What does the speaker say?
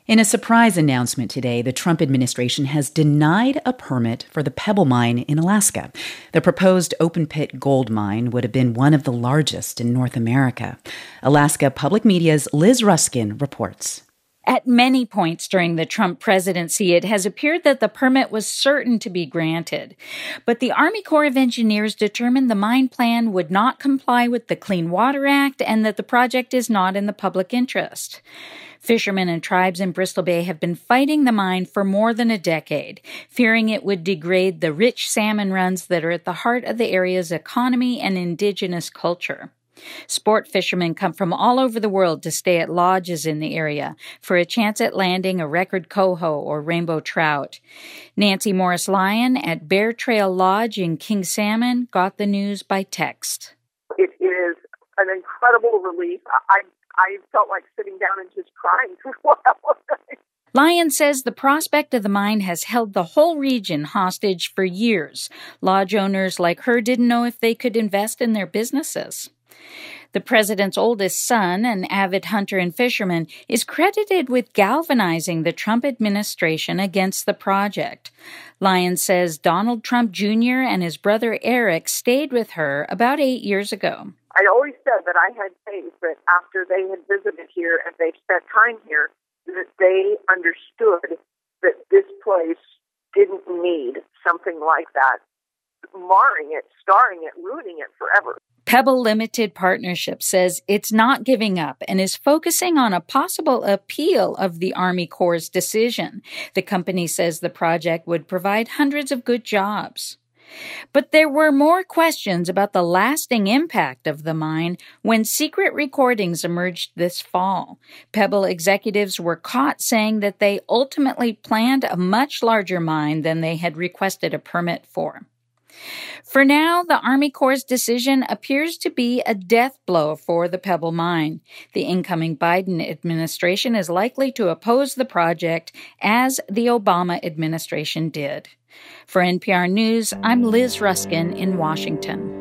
In a surprise announcement today, the Trump administration has denied a permit for the Pebble Mine in Alaska. The proposed open-pit gold mine would have been one of the largest in North America. Alaska Public Media's Liz Ruskin reports. At many points during the Trump presidency, it has appeared that the permit was certain to be granted. But the Army Corps of Engineers determined the mine plan would not comply with the Clean Water Act and that the project is not in the public interest. Fishermen and tribes in Bristol Bay have been fighting the mine for more than a decade, fearing it would degrade the rich salmon runs that are at the heart of the area's economy and indigenous culture. Sport fishermen come from all over the world to stay at lodges in the area for a chance at landing a record coho or rainbow trout. Nancy Morris Lyon at Bear Trail Lodge in King Salmon got the news by text. It is an incredible relief. I felt like sitting down and just crying for a while. Lyon says the prospect of the mine has held the whole region hostage for years. Lodge owners like her didn't know if they could invest in their businesses. The president's oldest son, an avid hunter and fisherman, is credited with galvanizing the Trump administration against the project. Lyon says Donald Trump Jr. and his brother Eric stayed with her about 8 years ago. I always said that I had faith that after they had visited here and they spent time here, that they understood that this place didn't need something like that, marring it, scarring it, ruining it forever. Pebble Limited Partnership says it's not giving up and is focusing on a possible appeal of the Army Corps' decision. The company says the project would provide hundreds of good jobs. But there were more questions about the lasting impact of the mine when secret recordings emerged this fall. Pebble executives were caught saying that they ultimately planned a much larger mine than they had requested a permit for. For now, the Army Corps' decision appears to be a death blow for the Pebble Mine. The incoming Biden administration is likely to oppose the project, as the Obama administration did. For NPR News, I'm Liz Ruskin in Washington.